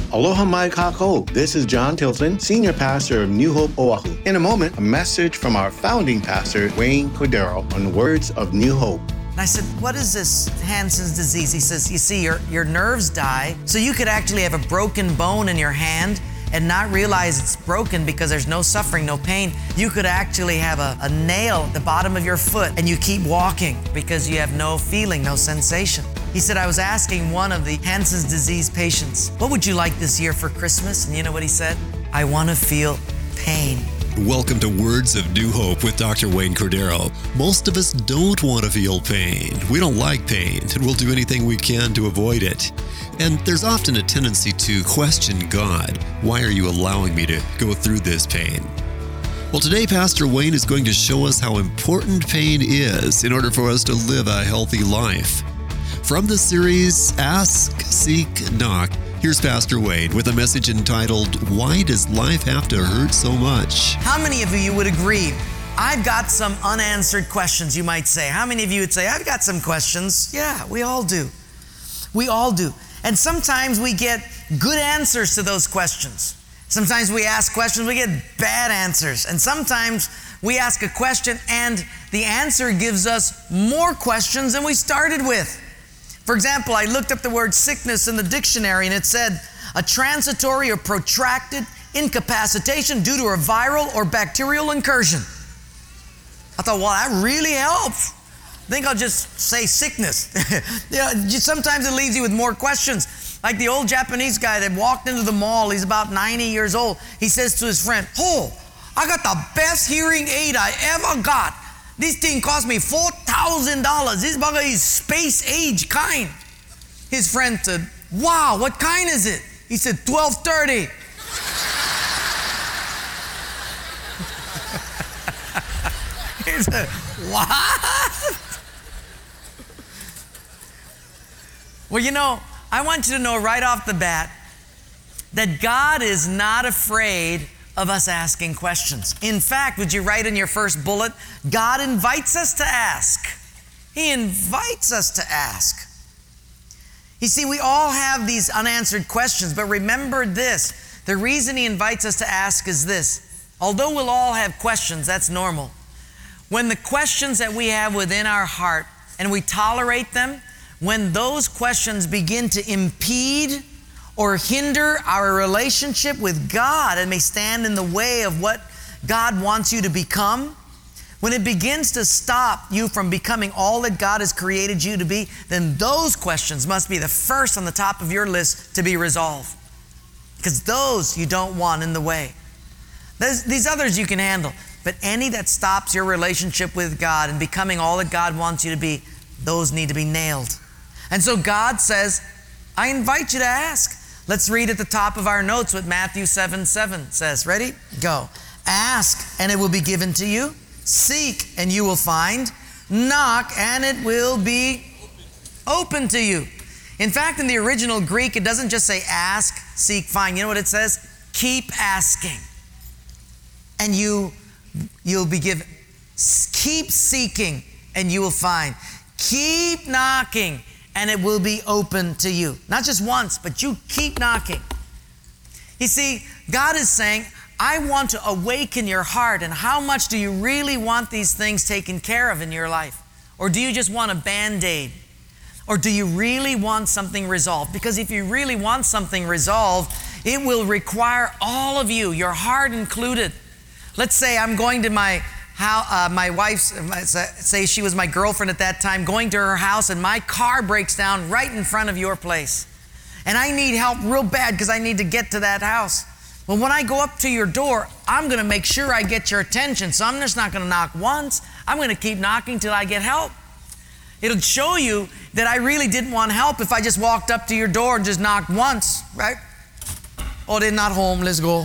Aloha mai kākou. This is John Tilton, Senior Pastor of New Hope, Oahu. In a moment, a message from our founding pastor, Wayne Cordero, on words of New Hope. And I said, what is this Hansen's disease? He says, you see, your nerves die, so you could actually have a broken bone in your hand and not realize it's broken because there's no suffering, no pain. You could actually have a nail at the bottom of your foot and you keep walking because you have no feeling, no sensation. He said, I was asking one of the Hansen's disease patients, what would you like this year for Christmas? And you know what he said? I want to feel pain. Welcome to Words of New Hope with Dr. Wayne Cordero. Most of us don't want to feel pain. We don't like pain, and we'll do anything we can to avoid it. And there's often a tendency to question God. Why are you allowing me to go through this pain? Well, today, Pastor Wayne is going to show us how important pain is in order for us to live a healthy life. From the series, Ask, Seek, Knock, here's Pastor Wayne with a message entitled, Why Does Life Have to Hurt So Much? How many of you would agree? I've got some unanswered questions, you might say. How many of you would say, I've got some questions? Yeah, we all do. We all do. And sometimes we get good answers to those questions. Sometimes we ask questions, we get bad answers. And sometimes we ask a question and the answer gives us more questions than we started with. For example, I looked up the word sickness in the dictionary and it said, a transitory or protracted incapacitation due to a viral or bacterial incursion. I thought, well, that really helps. I think I'll just say sickness. Sometimes it leaves you with more questions. Like the old Japanese guy that walked into the mall, he's about 90 years old. He says to his friend, oh, I got the best hearing aid I ever got. This thing cost me $4,000. This bugger is space age kind. His friend said, wow, what kind is it? He said, 1230. He said, what? Well, you know, I want you to know right off the bat that God is not afraid of us asking questions. In fact, would you write in your first bullet, God invites us to ask. He invites us to ask. You see, we all have these unanswered questions, but remember this, the reason He invites us to ask is this. Although we'll all have questions, that's normal. When the questions that we have within our heart, and we tolerate them, when those questions begin to impede or hinder our relationship with God and may stand in the way of what God wants you to become, when it begins to stop you from becoming all that God has created you to be, then those questions must be the first on the top of your list to be resolved. Because those you don't want in the way. These others you can handle, but any that stops your relationship with God and becoming all that God wants you to be, those need to be nailed. And so God says, I invite you to ask. Let's read at the top of our notes what Matthew 7:7 says. Ready? Go. Ask, and it will be given to you. Seek, and you will find. Knock, and it will be open to you. In fact, in the original Greek, it doesn't just say ask, seek, find. You know what it says? Keep asking, and you'll be given. Keep seeking, and you will find. Keep knocking, and it will be open to you. Not just once, but you keep knocking. You see, God is saying, I want to awaken your heart. And how much do you really want these things taken care of in your life? Or do you just want a Band-Aid? Or do you really want something resolved? Because if you really want something resolved, it will require all of you, your heart included. Let's say I'm going to my wife's, say she was my girlfriend at that time, going to her house and my car breaks down right in front of your place. And I need help real bad because I need to get to that house. Well, when I go up to your door, I'm going to make sure I get your attention. So I'm just not going to knock once. I'm going to keep knocking till I get help. It'll show you that I really didn't want help if I just walked up to your door and just knocked once, right? Oh, they're not home, let's go.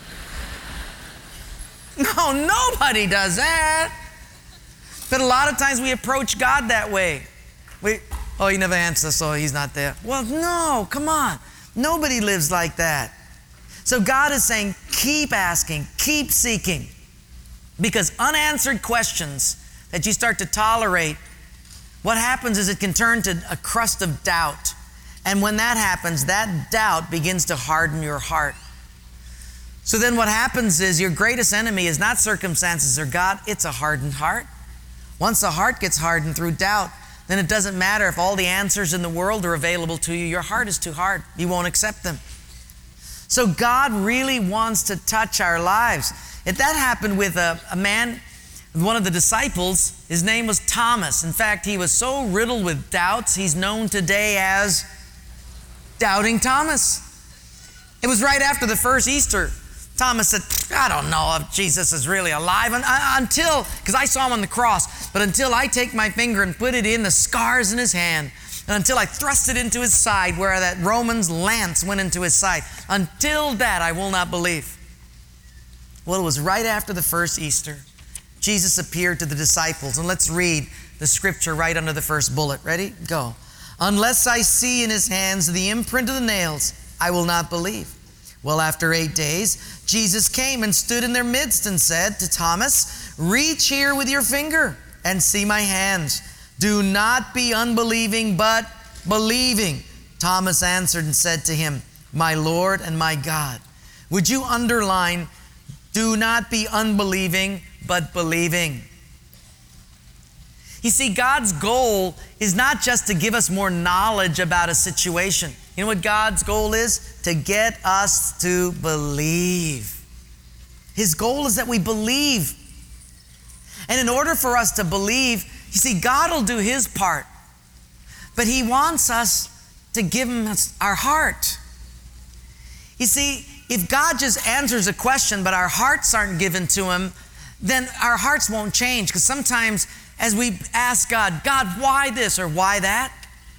No, nobody does that. But a lot of times we approach God that way. He never answers, so He's not there. Well, no, come on. Nobody lives like that. So God is saying, keep asking, keep seeking. Because unanswered questions that you start to tolerate, what happens is it can turn to a crust of doubt. And when that happens, that doubt begins to harden your heart. So then what happens is your greatest enemy is not circumstances or God, it's a hardened heart. Once the heart gets hardened through doubt, then it doesn't matter if all the answers in the world are available to you. Your heart is too hard. You won't accept them. So God really wants to touch our lives. If that happened with a man, one of the disciples, his name was Thomas. In fact, he was so riddled with doubts, he's known today as Doubting Thomas. It was right after the first Easter. Thomas said, I don't know if Jesus is really alive until, because I saw him on the cross, but until I take my finger and put it in the scars in his hand, and until I thrust it into his side where that Roman's lance went into his side, until that I will not believe. Well, it was right after the first Easter. Jesus appeared to the disciples, and let's read the scripture right under the first bullet. Ready? Go. Unless I see in his hands the imprint of the nails, I will not believe. Well, after 8 days, Jesus came and stood in their midst and said to Thomas, reach here with your finger and see my hands. Do not be unbelieving, but believing. Thomas answered and said to him, my Lord and my God. Would you underline, do not be unbelieving, but believing? You see, God's goal is not just to give us more knowledge about a situation. You know what God's goal is? To get us to believe. His goal is that we believe. And in order for us to believe, you see, God will do His part. But He wants us to give Him our heart. You see, if God just answers a question, but our hearts aren't given to Him, then our hearts won't change. Because sometimes as we ask God, God, why this or why that?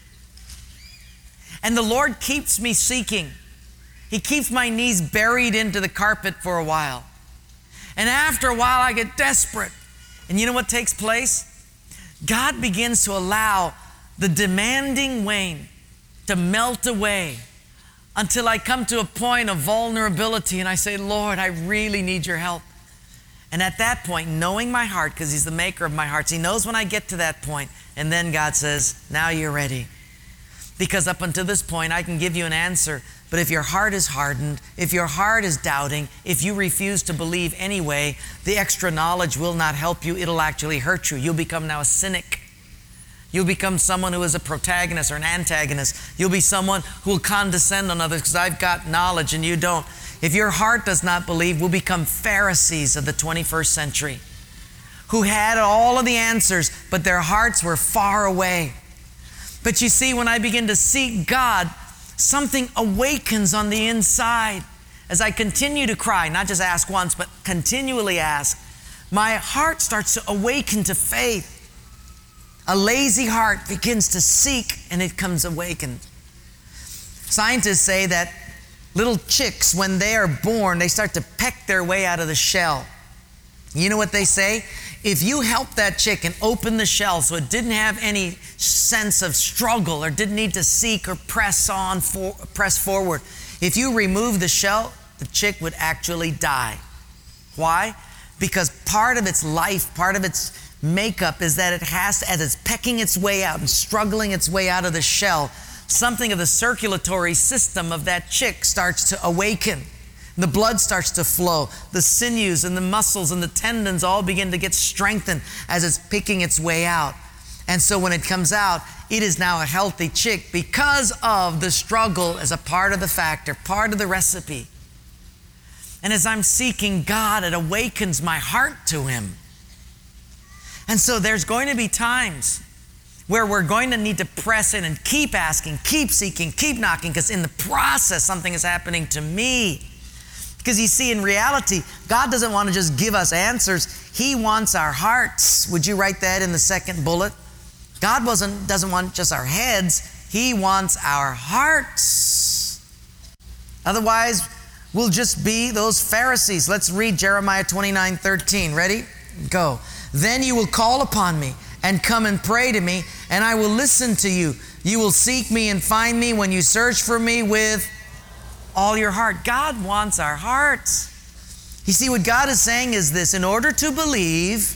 And the Lord keeps me seeking. He keeps my knees buried into the carpet for a while. And after a while, I get desperate. And you know what takes place? God begins to allow the demanding Wayne to melt away until I come to a point of vulnerability and I say, Lord, I really need your help. And at that point, knowing my heart, because He's the maker of my hearts, He knows when I get to that point, and then God says, now you're ready. Because up until this point, I can give you an answer, but if your heart is hardened, if your heart is doubting, if you refuse to believe anyway, the extra knowledge will not help you. It'll actually hurt you. You'll become now a cynic. You'll become someone who is a protagonist or an antagonist. You'll be someone who will condescend on others because I've got knowledge and you don't. If your heart does not believe, we'll become Pharisees of the 21st century who had all of the answers, but their hearts were far away. But you see, when I begin to seek God, something awakens on the inside. As I continue to cry, not just ask once, but continually ask, my heart starts to awaken to faith. A lazy heart begins to seek and it comes awakened. Scientists say that little chicks, when they are born, they start to peck their way out of the shell. You know what they say? If you help that chick and open the shell so it didn't have any sense of struggle or didn't need to seek or press forward, if you remove the shell, the chick would actually die. Why? Because part of its life, part of its makeup is that it has to, as it's pecking its way out and struggling its way out of the shell, something of the circulatory system of that chick starts to awaken. The blood starts to flow. The sinews and the muscles and the tendons all begin to get strengthened as it's picking its way out. And so when it comes out, it is now a healthy chick because of the struggle as a part of the factor, part of the recipe. And as I'm seeking God, it awakens my heart to Him. And so there's going to be times where we're going to need to press in and keep asking, keep seeking, keep knocking, because in the process, something is happening to me. Because you see, in reality, God doesn't want to just give us answers. He wants our hearts. Would you write that in the second bullet? God doesn't want just our heads. He wants our hearts. Otherwise, we'll just be those Pharisees. Let's read Jeremiah 29:13. Ready? Go. Then you will call upon me and come and pray to me, and I will listen to you. You will seek me and find me when you search for me with all your heart. God wants our hearts. You see, what God is saying is this: in order to believe,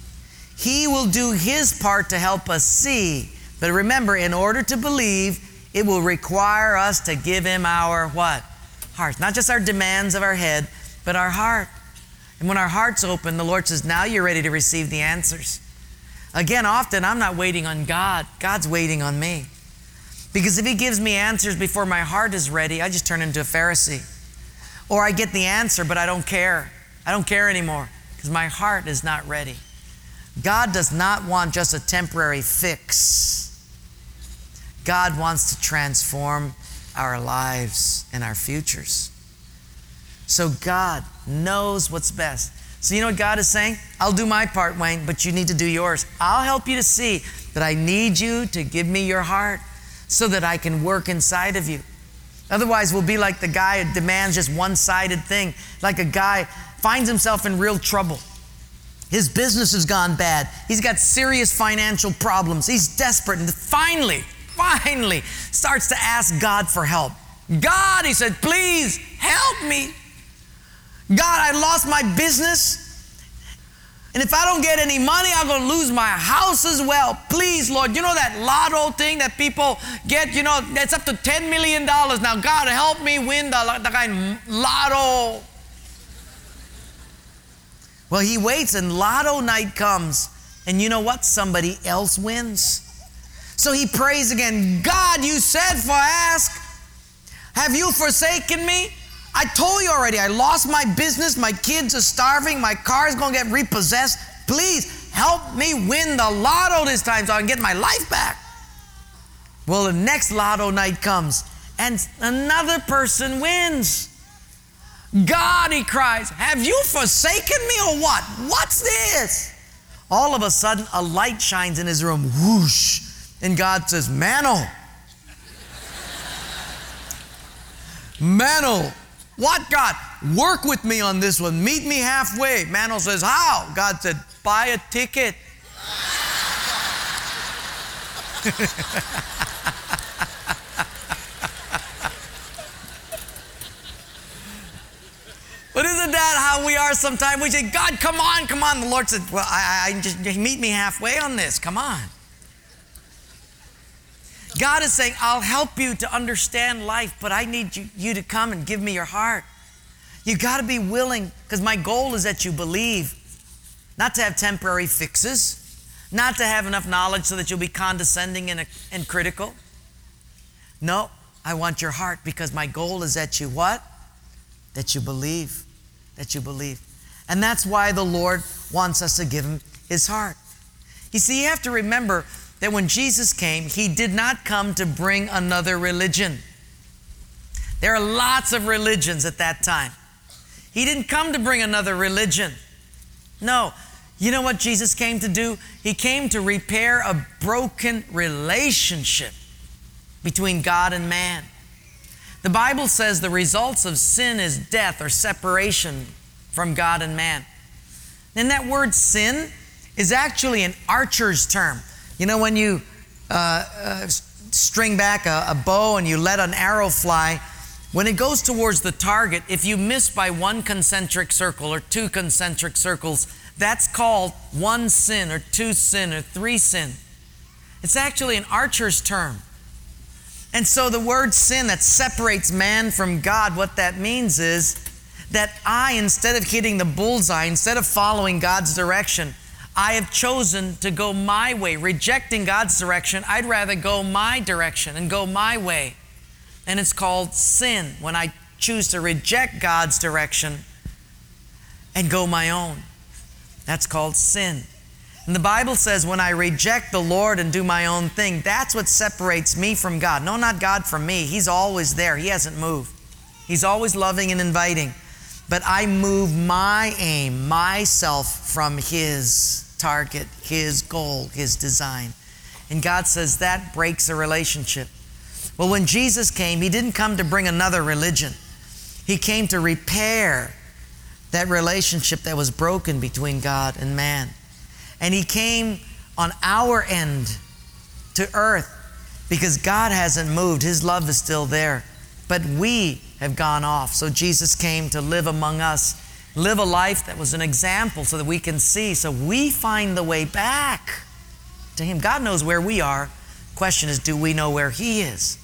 He will do His part to help us see. But remember, in order to believe, it will require us to give Him our what? Heart. Not just our demands of our head, but our heart. And when our heart's open, the Lord says, now you're ready to receive the answers. Again, often I'm not waiting on God. God's waiting on me. Because if He gives me answers before my heart is ready, I just turn into a Pharisee. Or I get the answer, but I don't care. I don't care anymore because my heart is not ready. God does not want just a temporary fix. God wants to transform our lives and our futures. So God knows what's best. So you know what God is saying? I'll do my part, Wayne, but you need to do yours. I'll help you to see that I need you to give me your heart so that I can work inside of you. Otherwise, we'll be like the guy who demands just one-sided thing. Like a guy finds himself in real trouble. His business has gone bad. He's got serious financial problems. He's desperate. And finally starts to ask God for help. God, he said, please help me. God, I lost my business. And if I don't get any money, I'm going to lose my house as well. Please, Lord, you know that lotto thing that people get, that's up to $10 million. Now, God, help me win the kind lotto. Well, he waits and lotto night comes. And you know what? Somebody else wins. So he prays again. God, you said for ask. Have you forsaken me? I told you already, I lost my business. My kids are starving. My car's going to get repossessed. Please help me win the lotto this time so I can get my life back. Well, the next lotto night comes and another person wins. God, he cries, have you forsaken me or what? What's this? All of a sudden, a light shines in his room. Whoosh. And God says, Mantle. Mantle. What, God? Work with me on this one. Meet me halfway. Mantle says, how? God said, buy a ticket. But isn't that how we are sometimes? We say, God, come on. The Lord said, well, I just meet me halfway on this. Come on. God is saying, I'll help you to understand life, but I need you to come and give me your heart. You got to be willing, because my goal is that you believe, not to have temporary fixes, not to have enough knowledge so that you'll be condescending and critical. No, I want your heart, because my goal is that you what? That you believe. That you believe. And that's why the Lord wants us to give Him His heart. You see, you have to remember that when Jesus came, He did not come to bring another religion. There are lots of religions at that time. He didn't come to bring another religion. No. You know what Jesus came to do? He came to repair a broken relationship between God and man. The Bible says the results of sin is death or separation from God and man. And that word sin is actually an archer's term. You know, when you string back a bow and you let an arrow fly, when it goes towards the target, if you miss by one concentric circle or two concentric circles, that's called one sin or two sin or three sin. It's actually an archer's term. And so the word sin that separates man from God, what that means is that instead of hitting the bullseye, instead of following God's direction, I have chosen to go my way. Rejecting God's direction, I'd rather go my direction and go my way. And it's called sin, when I choose to reject God's direction and go my own. That's called sin. And the Bible says when I reject the Lord and do my own thing, that's what separates me from God. No, not God from me. He's always there. He hasn't moved. He's always loving and inviting. But I move my aim, myself, from His target, His goal, His design. And God says that breaks a relationship. Well, when Jesus came, He didn't come to bring another religion. He came to repair that relationship that was broken between God and man. And He came on our end to earth because God hasn't moved. His love is still there. But we have gone off. So Jesus came to live among us, live a life that was an example so that we can see. So we find the way back to Him. God knows where we are. Question is, do we know where He is?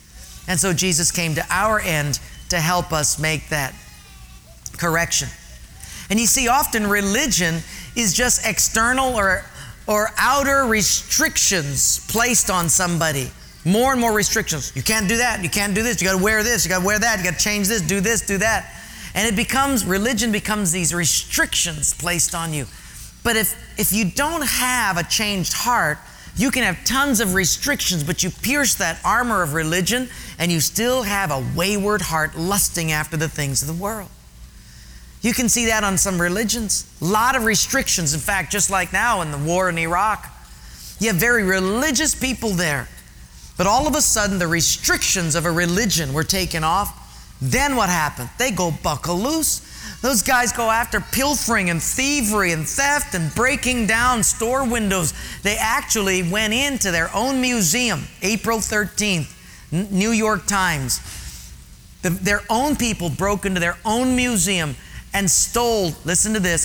And so Jesus came to our end to help us make that correction. And you see, often religion is just external or outer restrictions placed on somebody. More and more restrictions. You can't do that. You can't do this. You got to wear this. You got to wear that. You got to change this. Do this. Do that. And religion becomes these restrictions placed on you. But if you don't have a changed heart, you can have tons of restrictions, but you pierce that armor of religion and you still have a wayward heart lusting after the things of the world. You can see that on some religions. A lot of restrictions. In fact, just like now in the war in Iraq, you have very religious people there. But all of a sudden, the restrictions of a religion were taken off. Then what happened? They go buckle loose. Those guys go after pilfering and thievery and theft and breaking down store windows. They actually went into their own museum, April 13th, New York Times. Their own people broke into their own museum and stole, listen to this,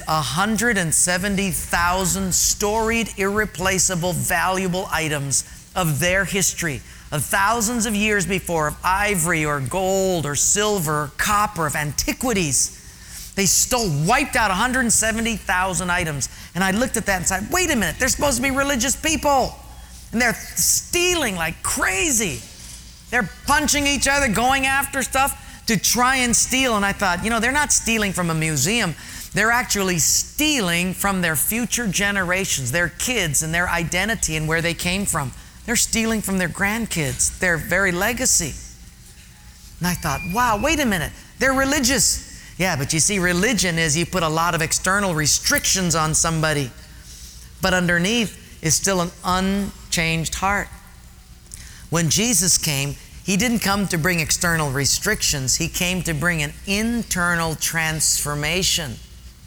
170,000 storied, irreplaceable, valuable items of their history, of thousands of years before, of ivory or gold or silver or copper, of antiquities. They wiped out 170,000 items. And I looked at that and said, wait a minute, they're supposed to be religious people. And they're stealing like crazy. They're punching each other, going after stuff to try and steal. And I thought, they're not stealing from a museum. They're actually stealing from their future generations, their kids and their identity and where they came from. They're stealing from their grandkids, their very legacy. And I thought, wow, wait a minute, they're religious. Yeah, but you see, religion is you put a lot of external restrictions on somebody, but underneath is still an unchanged heart. When Jesus came, He didn't come to bring external restrictions. He came to bring an internal transformation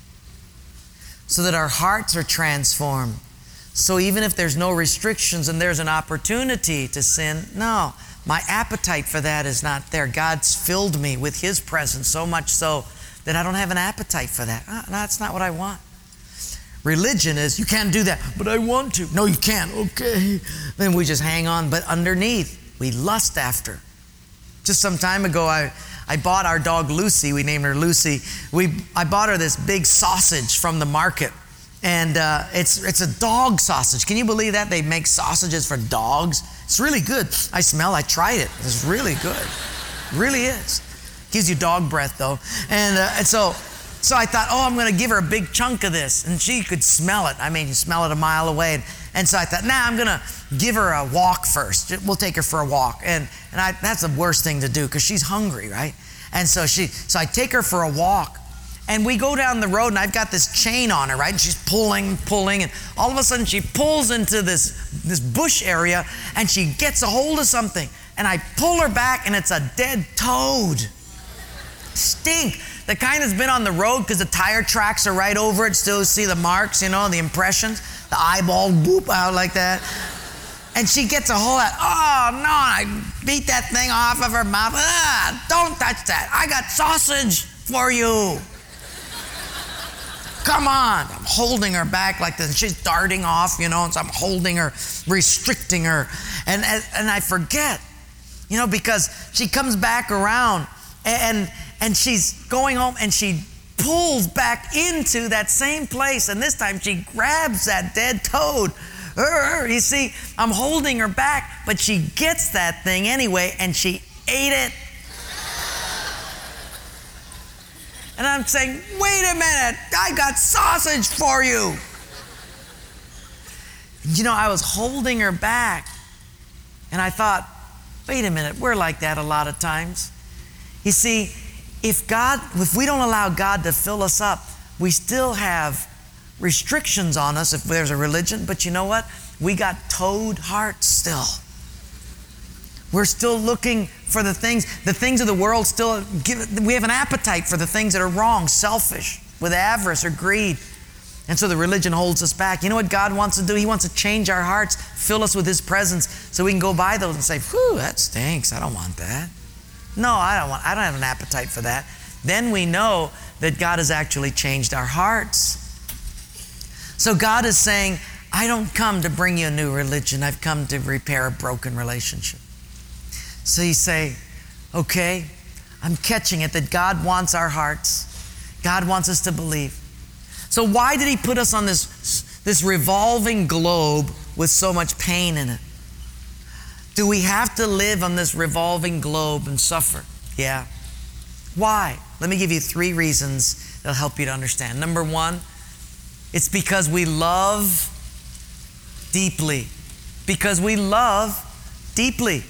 so that our hearts are transformed. So even if there's no restrictions and there's an opportunity to sin, no, my appetite for that is not there. God's filled me with His presence so much so that I don't have an appetite for that. No, that's not what I want. Religion is, you can't do that, but I want to. No, you can't. Okay. Then we just hang on, but underneath, we lust after. Just some time ago, I bought our dog Lucy. We named her Lucy. I bought her this big sausage from the market. And it's a dog sausage. Can you believe that? They make sausages for dogs. It's really good. I tried it. It's really good. It really is. Gives you dog breath though. And so I thought, I'm going to give her a big chunk of this. And she could smell it. I mean, you smell it a mile away. And so I thought, I'm going to give her a walk first. We'll take her for a walk. And that's the worst thing to do because she's hungry, right? And so I take her for a walk. And we go down the road, and I've got this chain on her, right? And she's pulling, and all of a sudden she pulls into this bush area, and she gets a hold of something. And I pull her back, and it's a dead toad. Stink. The kind that's been on the road because the tire tracks are right over it. Still see the marks, the impressions, the eyeball whoop out like that. And she gets a hold of it. Oh, no, I beat that thing off of her mouth. Don't touch that. I got sausage for you. Come on. I'm holding her back like this. She's darting off, so I'm holding her, restricting her. And I forget, because she comes back around and she's going home and she pulls back into that same place. And this time she grabs that dead toad. You see, I'm holding her back, but she gets that thing anyway and she ate it. And I'm saying, wait a minute, I got sausage for you. I was holding her back. And I thought, wait a minute, we're like that a lot of times. You see, if we don't allow God to fill us up, we still have restrictions on us if there's a religion. But you know what? We got toad hearts still. We're still looking for the things of the world we have an appetite for the things that are wrong, selfish, with avarice or greed. And so the religion holds us back. You know what God wants to do? He wants to change our hearts, fill us with His presence so we can go by those and say, whew, that stinks. I don't want that. No, I don't have an appetite for that. Then we know that God has actually changed our hearts. So God is saying, I don't come to bring you a new religion. I've come to repair a broken relationship. So you say, Okay? I'm catching it that God wants our hearts. God wants us to believe. So why did he put us on this revolving globe with so much pain in it? Do we have to live on this revolving globe and suffer? Yeah. Why? Let me give you 3 reasons that'll help you to understand. Number 1, it's because we love deeply. Because we love deeply.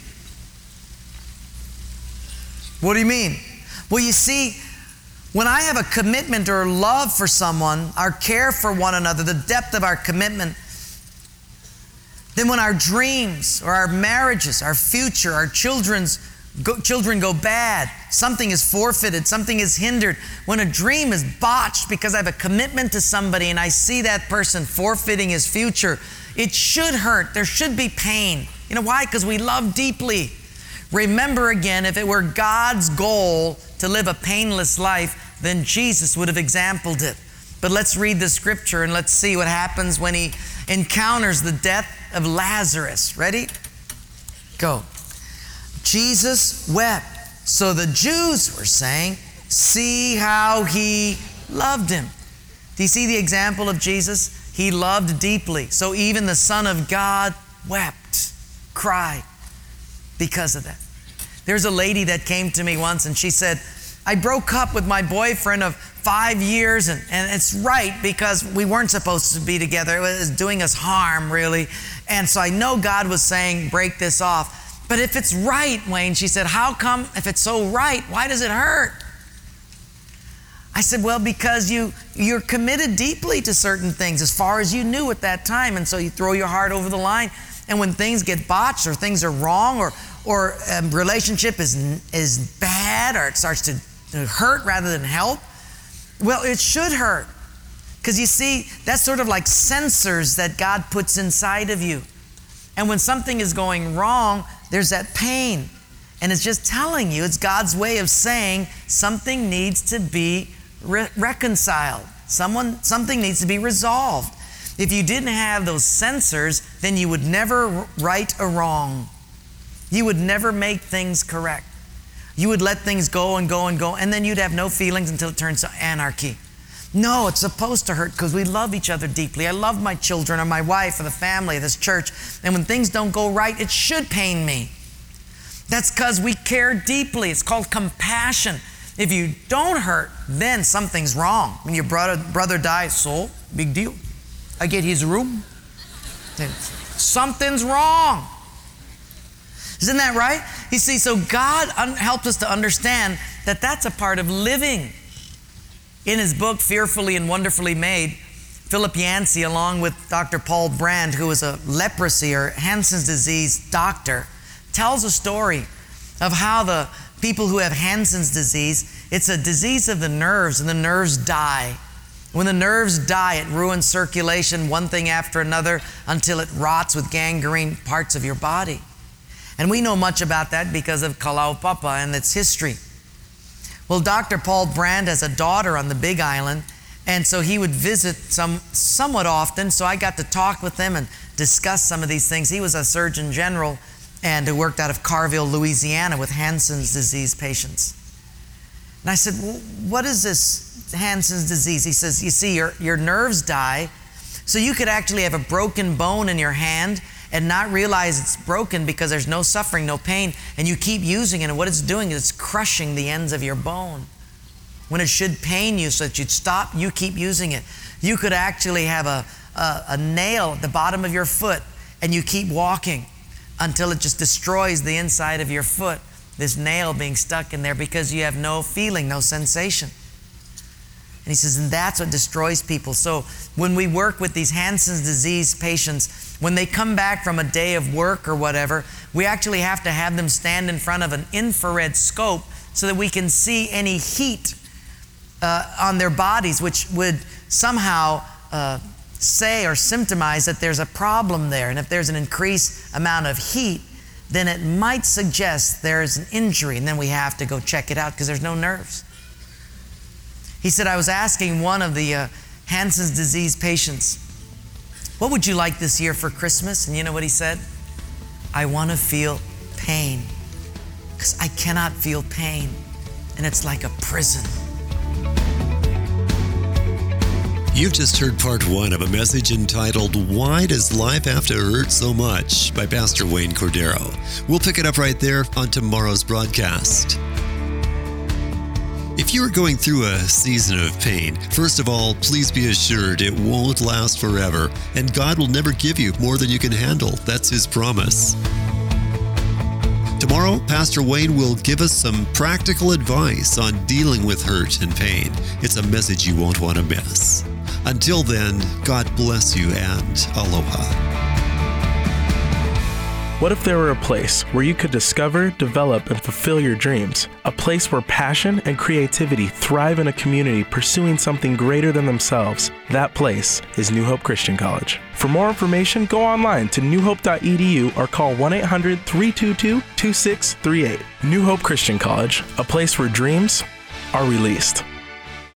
What do you mean? Well, you see, when I have a commitment or love for someone, our care for one another, the depth of our commitment, then when our dreams or our marriages, our future, our children go bad, something is forfeited, something is hindered, when a dream is botched because I have a commitment to somebody and I see that person forfeiting his future, it should hurt. There should be pain. You know why? Because we love deeply. Remember again, if it were God's goal to live a painless life, then Jesus would have exampled it. But let's read the scripture and let's see what happens when he encounters the death of Lazarus. Ready? Go. Jesus wept. So the Jews were saying, see how he loved him. Do you see the example of Jesus? He loved deeply. So even the Son of God wept, cried because of that. There's a lady that came to me once and she said, I broke up with my boyfriend of 5 years and it's right because we weren't supposed to be together. It was doing us harm, really. And so I know God was saying, break this off. But if it's right, Wayne, she said, how come if it's so right, why does it hurt? I said, well, because you're committed deeply to certain things as far as you knew at that time. And so you throw your heart over the line. And when things get botched or things are wrong or a relationship is bad or it starts to hurt rather than help, well, it should hurt. Because you see, that's sort of like sensors that God puts inside of you. And when something is going wrong, there's that pain. And it's just telling you, it's God's way of saying something needs to be reconciled. Something needs to be resolved. If you didn't have those sensors, then you would never right a wrong. You would never make things correct. You would let things go and go and go, and then you'd have no feelings until it turns to anarchy. No, it's supposed to hurt because we love each other deeply. I love my children or my wife or the family of this church. And when things don't go right, it should pain me. That's because we care deeply. It's called compassion. If you don't hurt, then something's wrong. When your brother dies, so big deal. I get his room. Then something's wrong. Isn't that right? You see, so God helps us to understand that that's a part of living. In his book, Fearfully and Wonderfully Made, Philip Yancey, along with Dr. Paul Brand, who was a leprosy or Hansen's disease doctor, tells a story of how the people who have Hansen's disease, it's a disease of the nerves, and the nerves die. When the nerves die, it ruins circulation, one thing after another, until it rots with gangrene parts of your body. And we know much about that because of Kalaupapa and its history. Well, Dr. Paul Brand has a daughter on the Big Island, and so he would visit somewhat often, so I got to talk with him and discuss some of these things. He was a Surgeon General and who worked out of Carville, Louisiana with Hansen's disease patients. And I said, well, what is this Hansen's disease? He says, you see, your nerves die, so you could actually have a broken bone in your hand and not realize it's broken because there's no suffering, no pain, and you keep using it, and what it's doing is it's crushing the ends of your bone. When it should pain you so that you'd stop, you keep using it. You could actually have a nail at the bottom of your foot, and you keep walking until it just destroys the inside of your foot, this nail being stuck in there because you have no feeling, no sensation. And he says, and that's what destroys people. So when we work with these Hansen's disease patients, when they come back from a day of work or whatever, we actually have to have them stand in front of an infrared scope so that we can see any heat on their bodies, which would somehow say or symptomize that there's a problem there. And if there's an increased amount of heat, then it might suggest there's an injury, and then we have to go check it out because there's no nerves. He said, I was asking one of the Hansen's disease patients, what would you like this year for Christmas? And you know what he said? I want to feel pain. because I cannot feel pain, and it's like a prison. You've just heard part 1 of a message entitled, Why Does Life Have to Hurt So Much? By Pastor Wayne Cordero. We'll pick it up right there on tomorrow's broadcast. If you are going through a season of pain, first of all, please be assured it won't last forever, and God will never give you more than you can handle. That's His promise. Tomorrow, Pastor Wayne will give us some practical advice on dealing with hurt and pain. It's a message you won't want to miss. Until then, God bless you and aloha. What if there were a place where you could discover, develop, and fulfill your dreams? A place where passion and creativity thrive in a community pursuing something greater than themselves. That place is New Hope Christian College. For more information, go online to newhope.edu or call 1-800-322-2638. New Hope Christian College, a place where dreams are released.